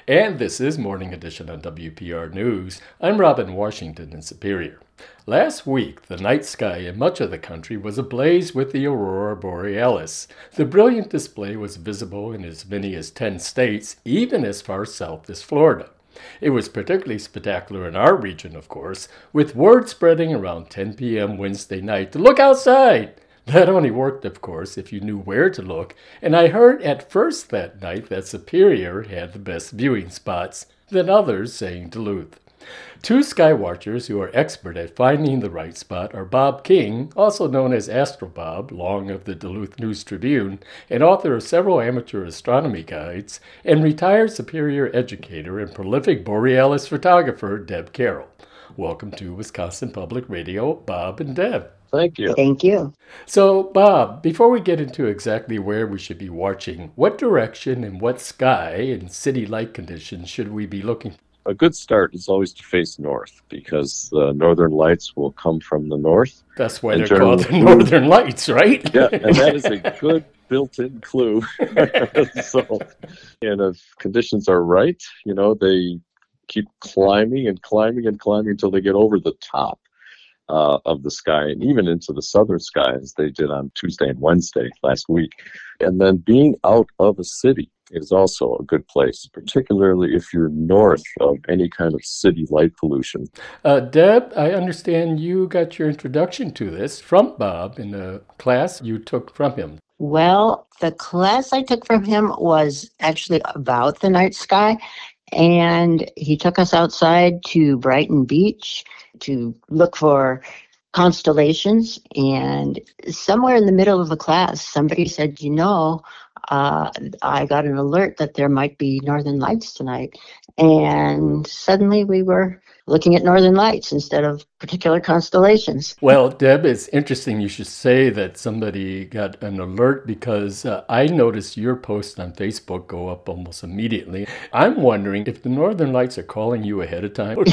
And this is Morning Edition on WPR News. I'm Robin Washington in Superior. Last week, the night sky in much of the country was ablaze with the aurora borealis. The brilliant display was visible in as many as 10 states, even as far south as Florida. It was particularly spectacular in our region, of course, with word spreading around 10 p.m. Wednesday night to look outside. That only worked, of course, if you knew where to look, and I heard at first that night that Superior had the best viewing spots, then others saying Duluth. Two sky watchers who are expert at finding the right spot are Bob King, also known as Astro Bob, long of the Duluth News-Tribune, and author of several amateur astronomy guides, and retired Superior educator and prolific Borealis photographer Deb Carroll. Welcome to Wisconsin Public Radio, Bob and Deb. Thank you. Thank you. So, Bob, before we get into exactly where we should be watching, what direction and what sky and city light conditions should we be looking? A good start is always to face north because the northern lights will come from the north. That's why they're called the Northern Lights, right? Yeah, and that is a good built-in clue. And if conditions are right, they keep climbing and climbing and climbing until they get over the top of the sky and even into the southern sky, as they did on Tuesday and Wednesday last week. And then being out of a city is also a good place, particularly if you're north of any kind of city light pollution. Deb, I understand you got your introduction to this from Bob in a class you took from him. Well, the class I took from him was actually about the night sky, and he took us outside to Brighton Beach to look for constellations, and somewhere in the middle of the class, somebody said, I got an alert that there might be northern lights tonight. And suddenly we were looking at northern lights instead of particular constellations. Well, Deb, it's interesting you should say that somebody got an alert because I noticed your posts on Facebook go up almost immediately. I'm wondering if the northern lights are calling you ahead of time.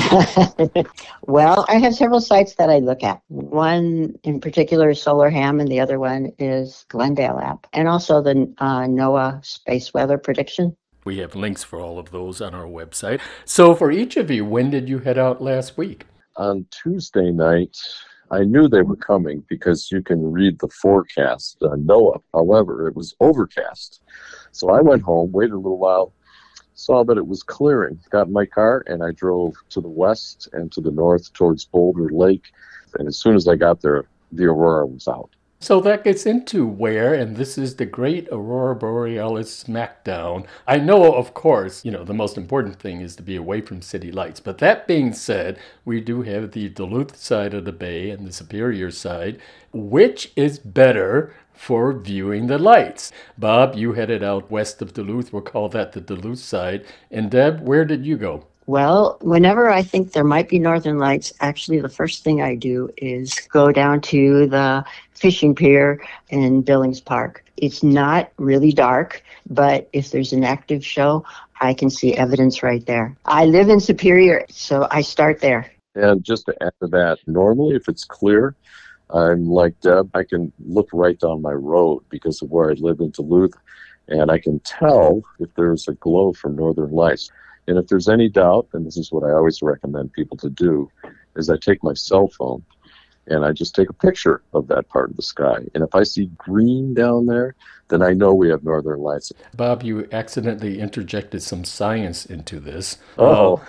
Well, I have several sites that I look at. One in particular is SolarHam, and the other one is Glendale app, and also the NOAA space weather prediction. We have links for all of those on our website. So for each of you, when did you head out last week? On Tuesday night, I knew they were coming because you can read the forecast on NOAA. However, it was overcast. So I went home, waited a little while, saw that it was clearing, got in my car, and I drove to the west and to the north towards Boulder Lake. And as soon as I got there, the aurora was out. So that gets into where, and this is the great Aurora Borealis smackdown. I know, of course, the most important thing is to be away from city lights. But that being said, we do have the Duluth side of the bay and the Superior side. Which is better for viewing the lights? Bob, you headed out west of Duluth. We'll call that the Duluth side. And Deb, where did you go? Well, whenever I think there might be northern lights, actually the first thing I do is go down to the fishing pier in Billings Park. It's not really dark, but if there's an active show, I can see evidence right there. I live in Superior, so I start there. And just to add to that, normally if it's clear, I'm like Deb, I can look right down my road because of where I live in Duluth, and I can tell if there's a glow from northern lights. And if there's any doubt, and this is what I always recommend people to do, is I take my cell phone and I just take a picture of that part of the sky. And if I see green down there, then I know we have northern lights. Bob, you accidentally interjected some science into this. Oh.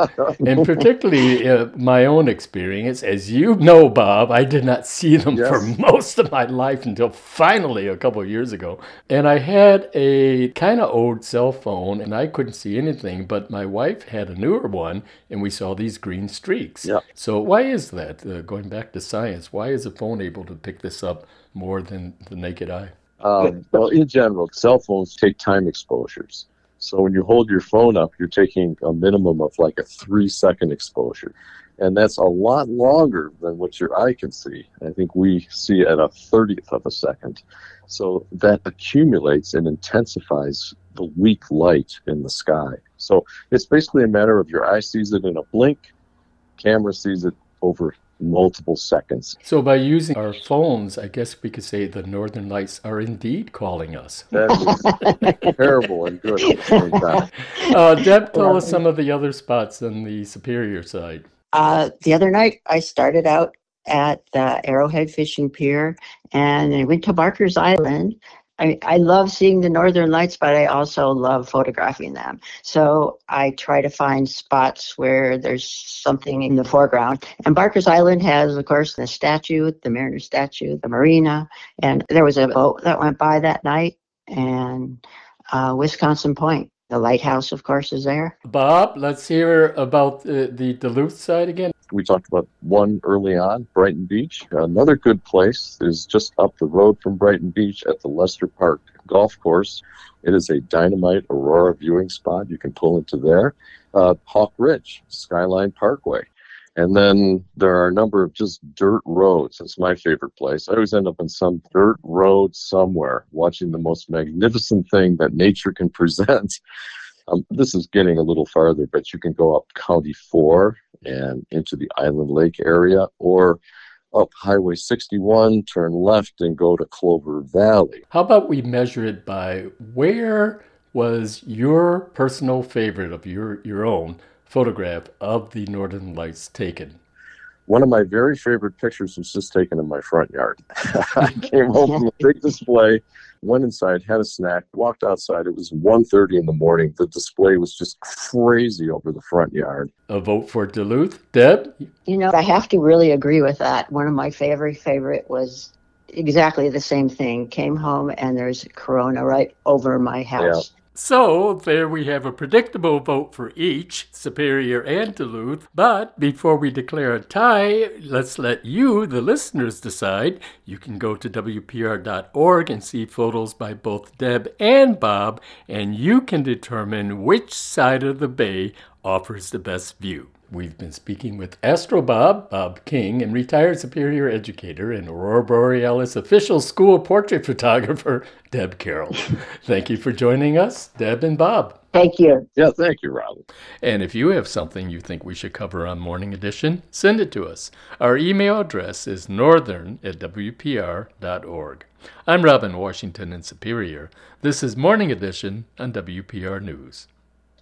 And particularly my own experience. As you know, Bob, I did not see them for most of my life until finally a couple of years ago. And I had a kind of old cell phone, and I couldn't see anything, but my wife had a newer one, and we saw these green streaks. Yeah. So why is that? Going back to science, why is a phone able to pick this up more than the naked eye? Well, in general, cell phones take time exposures. So when you hold your phone up, you're taking a minimum of like a 3-second exposure. And that's a lot longer than what your eye can see. I think we see at a 30th of a second. So that accumulates and intensifies the weak light in the sky. So it's basically a matter of your eye sees it in a blink, camera sees it over multiple seconds. So by using our phones, I guess we could say the Northern Lights are indeed calling us. That is terrible and good at the same time. Deb, tell us some of the other spots on the Superior side. The other night, I started out at the Arrowhead Fishing Pier, and I went to Barker's Island. I love seeing the Northern Lights, but I also love photographing them. So I try to find spots where there's something in the foreground. And Barker's Island has, of course, the statue, the Mariner statue, the marina, and there was a boat that went by that night, and Wisconsin Point. The lighthouse, of course, is there. Bob, let's hear about the Duluth side again. We talked about one early on, Brighton Beach. Another good place is just up the road from Brighton Beach at the Lester Park Golf Course. It is a dynamite aurora viewing spot. You can pull into there. Hawk Ridge, Skyline Parkway. And then there are a number of just dirt roads. That's my favorite place. I always end up in some dirt road somewhere watching the most magnificent thing that nature can present. This is getting a little farther, but you can go up County 4 and into the Island Lake area, or up Highway 61, turn left and go to Clover Valley. How about we measure it by where was your personal favorite of your own photograph of the Northern Lights taken? One of my very favorite pictures was just taken in my front yard. I came home from a big display, went inside, had a snack, walked outside. It was 1:30 in the morning. The display was just crazy over the front yard. A vote for Duluth. Deb? You know, I have to really agree with that. One of my favorite was exactly the same thing. Came home and there's Corona right over my house. Yeah. So there we have a predictable vote for each, Superior and Duluth. But before we declare a tie, let's let you, the listeners, decide. You can go to WPR.org and see photos by both Deb and Bob, and you can determine which side of the bay offers the best view. We've been speaking with Astrobob, Bob King, and retired Superior educator and Aurora Borealis official school portrait photographer, Deb Carroll. Thank you for joining us, Deb and Bob. Thank you. Yeah, thank you, Robin. And if you have something you think we should cover on Morning Edition, send it to us. Our email address is northern@wpr.org. I'm Robin Washington in Superior. This is Morning Edition on WPR News.